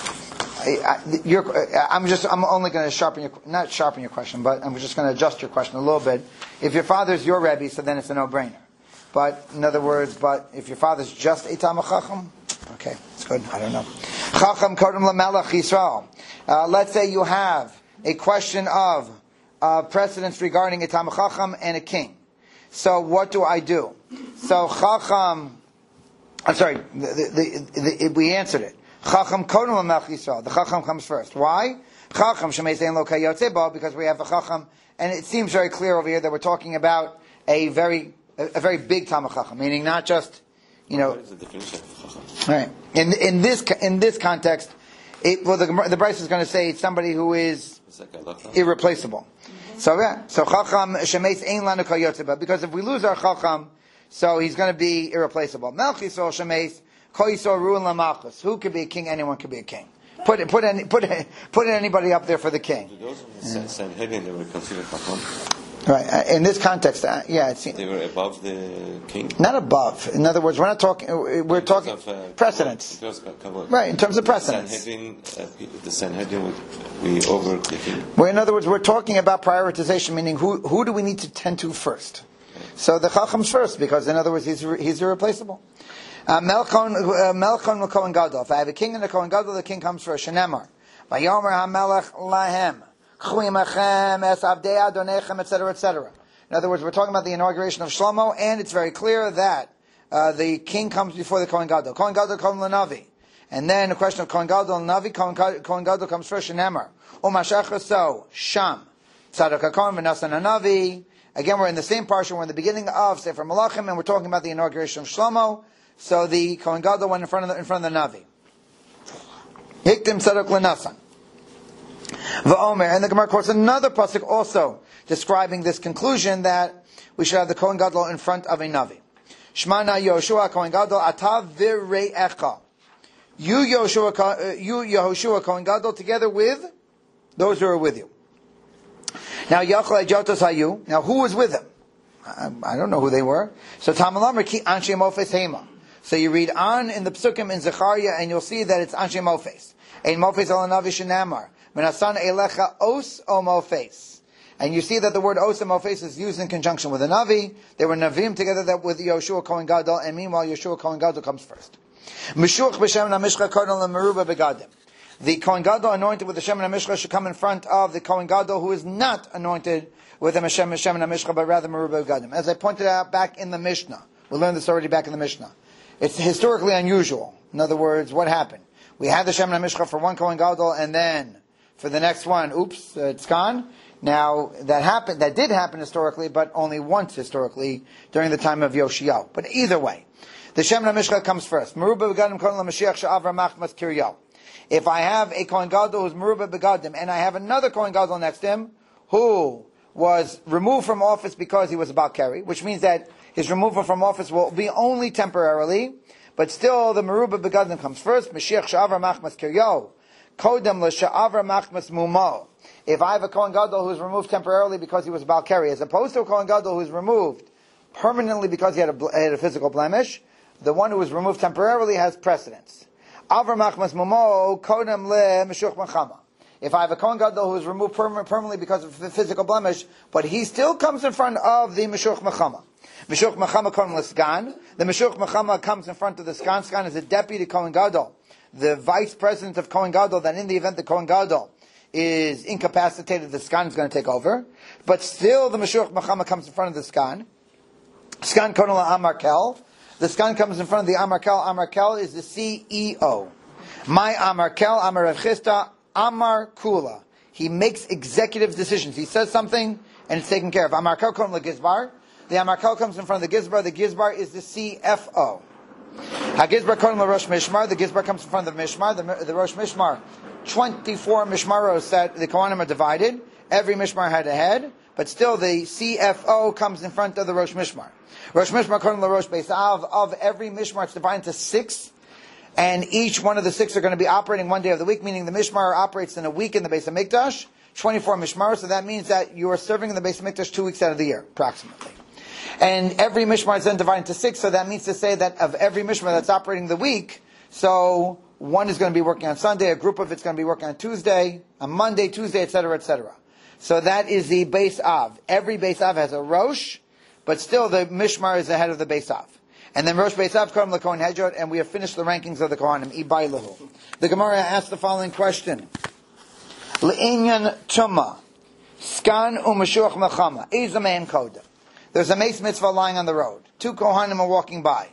I, I, you're, I'm just I'm only going to sharpen your not sharpen your question, but I'm just going to adjust your question a little bit. If your father's your rebbe, so then it's a no-brainer. But in other words, but if your father's just a Talmid Chacham, okay, it's good. I don't know. Chacham kodem lamelech Yisrael. Uh, let's say you have a question of uh, precedence regarding a Talmid Chacham and a king. So what do I do? So Chacham, I'm sorry, the, the, the, we answered it. Chacham kodem lamelech Yisrael. The Chacham comes first. Why? Chacham shemei sein lo kayotze bo, because we have a Chacham, and it seems very clear over here that we're talking about a very a, a very big Talmid Chacham, meaning not just, you know. What is the definition of Chacham? Right. In in this in this context, it, well, the the Bryce is going to say it's somebody who is irreplaceable. So yeah, so Chacham shemeis ein lanu kol yotzeba, because if we lose our Chacham, so he's going to be irreplaceable. Melch Yisrael shemeis kol Yisrael ruin lamachus. Who could be a king? Anyone could be a king. Put it, put any, put put anybody up there for the king. Those in Sanhedrin, they were considered Chacham. Right. Uh, in this context, uh, yeah, it's They were above the king. Not above. In other words, we're not talking. We're In talking terms of, uh, precedence. in terms of kavod. Right. In terms of precedence. Sanhedrin, uh, the Sanhedrin would be over the king. Well, in other words, we're talking about prioritization, meaning who who do we need to tend to first? So the Chacham's first, because in other words, he's he's irreplaceable. Melchon Melchon Kohen Gadol. If I have a king and a Kohen Gadol, the king comes first. Shenemar. Vayomer HaMelech Lahem. Chuyimachem Es Avdei Adonechem, et cetera, et cetera. In other words, we're talking about the inauguration of Shlomo, and it's very clear that uh, the king comes before the Kohen Gadol. Kohen Gadol comes Lanavi. And then the question of Kohen Gadol and Navi, Kohen, Kohen Gadol comes first, Shenemar. Umashach so Sham. Tzadok HaKohen V'nasan HaNavi. Again, we're in the same parsha, we're in the beginning of Sefer Malachim, and we're talking about the inauguration of Shlomo. So the Kohen Gadol went in front of the, in front of the Navi. Hiktim Tzadok L'Nasan. V'omer, and the Gemara quotes another pasuk also describing this conclusion that we should have the Kohen Gadol in front of a Navi. Shmana Yoshua Kohen Gadol Ata V'Re'echa. You Yoshua, you Yehoshua Kohen Gadol, together with those who are with you. Now Yachal Ejotos Hayu. Now who was with them? I, I don't know who they were. So Tamalam Ki Anshe Mofes Hema. So you read on in the Psukim in Zechariah, and you'll see that it's Anshe Mofes. Ein Mofes al Navi Shenamar. Menasan Elecha Os O Mofes. And you see that the word Os O Mofes is used in conjunction with the Navi. They were Navim together that with Yoshua Kohen Gadol, and meanwhile Yoshua Kohen Gadol comes first. Mishuch B'Shem Namishcha Kodol L'Meruba Begadim. The Kohen Gadol anointed with the Shem Namishcha should come in front of the Kohen Gadol who is not anointed with the Shem Namishcha, but rather Meruba Begadim. As I pointed out back in the Mishnah, we learned this already back in the Mishnah. It's historically unusual. In other words, what happened? We had the Shem Namishcha for one Kohen Gadol, and then for the next one, oops, uh, it's gone. Now, that happened, that did happen historically, but only once historically during the time of Yoshiyahu. But either way, the Shemen HaMishcha comes first. Meruba begadim kohen l'Mashiach she'avra machmas kiryo. If I have a Kohen Gadol who's Meruba begadim, and I have another Kohen Gadol next to him, who was removed from office because he was about carry, which means that his removal from office will be only temporarily, but still the Meruba begadim comes first. Mashiach she'avra machmas kiryo. Kodem l'she'avra machmas mumo. If I have a Kohen Gadol who's removed temporarily because he was about carry, as opposed to a Kohen Gadol who's removed permanently because he had a, had a physical blemish, the one who was removed temporarily has precedence. Avra machmas mumo kodem le meshuch machama. If I have a Kohen Gadol who is removed perma- permanently because of the physical blemish, but he still comes in front of the meshuch machama. Meshuch machama kodem l'sgan. The meshuch machama comes in front of the sgan. Sgan is a deputy Kohen Gadol, the vice president of Kohen Gadol, that in the event the Kohen Gadol is incapacitated, the skan is going to take over. But still the Meshuch Machama comes in front of the skan. Skan Konala Amarkel. The skan comes in front of the Amarkel. Amarkel is the C E O. My Amarkel, Amar Rav Chisda, Amar Kula. He makes executive decisions. He says something and it's taken care of. Amarkel Konala Gizbar. The Amarkel comes in front of the Gizbar. The Gizbar is the C F O. HaGizbar Konala Rosh Mishmar. The Gizbar comes in front of the Mishmar. The, the Rosh Mishmar. twenty-four Mishmaros that the Kohanim are divided. Every Mishmar had a head, but still the C F O comes in front of the Rosh Mishmar. Rosh Mishmar Kohanim LaRosh Beis Av. Of every Mishmar, it's divided into six, and each one of the six are going to be operating one day of the week, meaning the Mishmar operates in a week in the Beis HaMikdash, twenty-four Mishmaros, so that means that you are serving in the Beis HaMikdash two weeks out of the year, approximately. And every Mishmar is then divided into six, so that means to say that of every Mishmar that's operating the week, so one is going to be working on Sunday, a group of it's going to be working on Tuesday, on Monday, Tuesday, et cetera, et cetera. So that is the Beis Av. Every Beis Av has a Rosh, but still the Mishmar is the head of the Beis Av. And then Rosh Beis Av, Kohen LeKohen Hedjot, and we have finished the rankings of the Kohanim. Ibai Lahu. The Gemara asks the following question. Le'inyan Tumma, Skan u'Mashuach Mechama, Eza man Koda. There's a mace mitzvah lying on the road. Two Kohanim are walking by.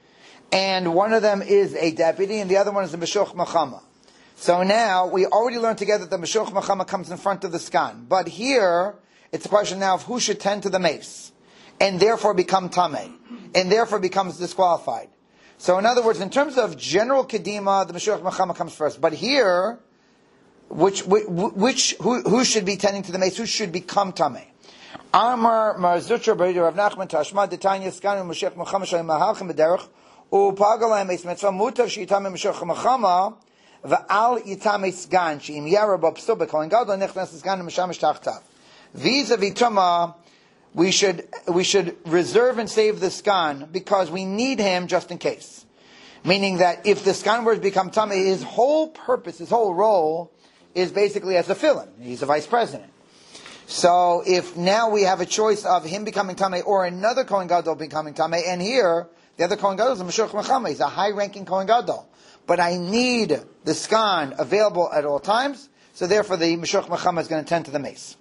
And one of them is a deputy, and the other one is the Meshuch Machama. So now, we already learned together that the Meshuch Machama comes in front of the skan. But here, it's a question now of who should tend to the mace, and therefore become Tameh, and therefore becomes disqualified. So in other words, in terms of general Kedima, the Meshuch Machama comes first. But here, which, which, which who, who should be tending to the mace, who should become Tameh? Amar Marzutra B'Rida Rav Nachman Tashma D'Tanya Skanu Meshuch Machama Shalem Mahalchim B'Derech U'Pagalai Meis Mitzvah Mutav She'Yitamei Meshuch Machama V'Al Yitamei Sgan She'Im Yara B'Psul B'Kohen Gadol Nechnas Sgan Mishamish Tachtav. Vis-a-vis Tuma, we should we should reserve and save the skan because we need him just in case. Meaning that if the skan were to become Tameh, his whole purpose, his whole role is basically as a fill-in. He's a vice president. So if now we have a choice of him becoming Tameh or another Kohen Gadol becoming Tameh, and here, the other Kohen Gadol is a Meshuch Mechama. He's a high-ranking Kohen Gadol. But I need the skan available at all times, so therefore the Meshuch Mechama is going to tend to the mace.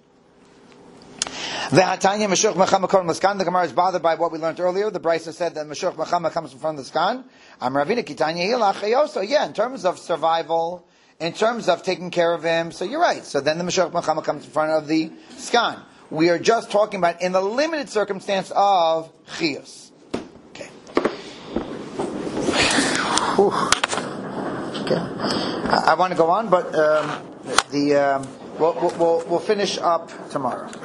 V'hatanya Meshuch Mechama Kohen Maskan. The Gemara is bothered by what we learned earlier. The Brisa said that Meshuch Mechama comes in front of the skan. Am Ravina Kitanya Hilach. So yeah, in terms of survival, in terms of taking care of him, so you're right. So then the Meshuch Mechama comes in front of the skan. We are just talking about in the limited circumstance of Chiyus. Okay. Whew. Okay. I, I want to go on, but um, the um, we'll, we'll, we'll finish up tomorrow.